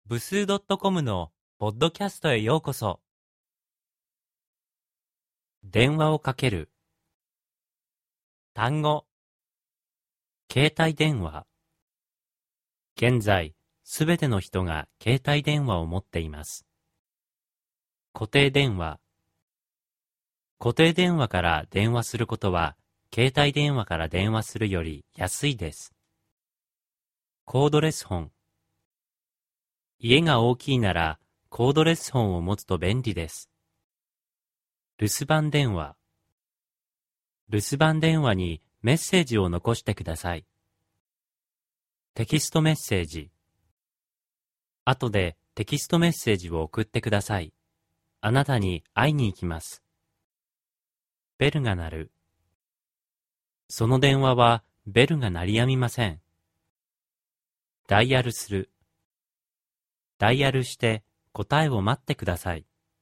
部数 .com のポッドキャストへようこそ。電話をかける。単語。携帯電話。現在、すべての人が携帯電話を持っています。固定電話。固定電話から電話することは、携帯電話から電話するより安いです。コードレスフォン。家が大きいなら、コードレスフォンを持つと便利です。留守番電話。留守番電話にメッセージを残してください。テキストメッセージ。後でテキストメッセージを送ってください。あなたに会いに行きます。ベルが鳴る。その電話はベルが鳴りやみません。ダイヤルする。ダイヤルして答えを待ってください。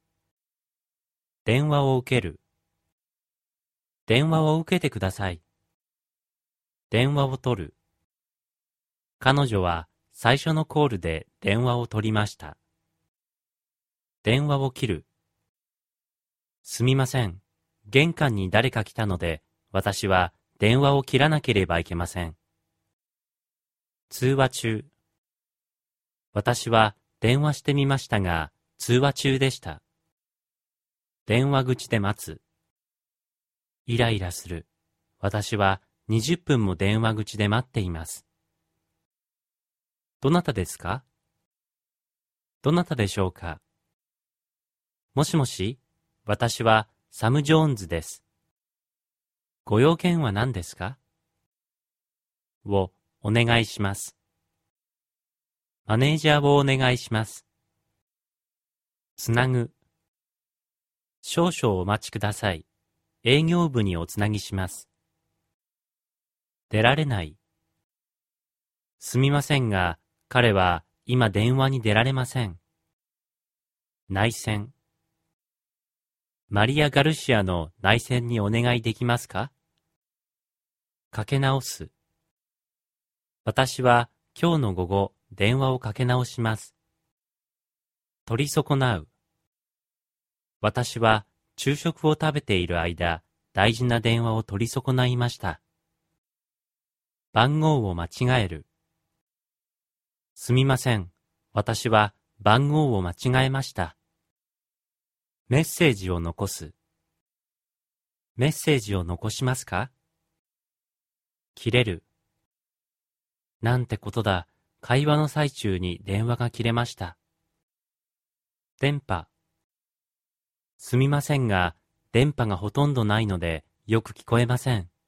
電話を受ける。電話を受けてください。電話を取る。彼女は最初のコールで電話を取りました。電話を切る。すみません。玄関に誰か来たので、私は電話を切らなければいけません。通話中。私は電話してみましたが、通話中でした。電話口で待つ。イライラする。私は20分も電話口で待っています。どなたですか？どなたでしょうか？もしもし、私はサム・ジョーンズです。ご用件は何ですか？をお願いします。マネージャーをお願いします。つなぐ。少々お待ちください。営業部におつなぎします。出られない。すみませんが、彼は今電話に出られません。内線。マリア・ガルシアの内線にお願いできますか？かけ直す。私は今日の午後電話をかけ直します。取り損なう。私は昼食を食べている間、大事な電話を取り損ないました。番号を間違える。すみません。私は番号を間違えました。メッセージを残す。メッセージを残しますか？切れる。なんてことだ。会話の最中に電話が切れました。電波。すみませんが、電波がほとんどないのでよく聞こえません。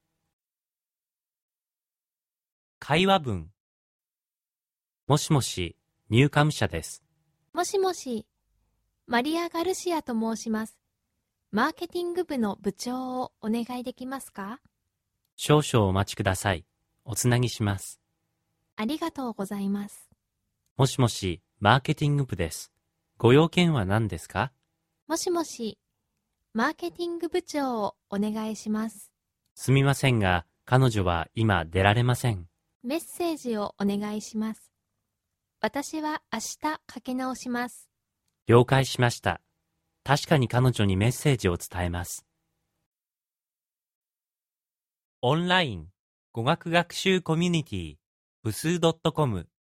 会話文。もしもし、ニューカム社です。 もしもし、マリア・ガルシアと申します。マーケティング部の部長をお願いできますか？ 少々お待ちください。おつなぎします。 ありがとうございます。 もしもし、マーケティング部です。ご用件は何ですか？ もしもし、マーケティング部長をお願いします。 すみませんが、彼女は今出られません。 メッセージをお願いします。私は明日かけ直します。 了解しました。確かに彼女にメッセージを伝えます。オンライン語学学習コミュニティ部数 .com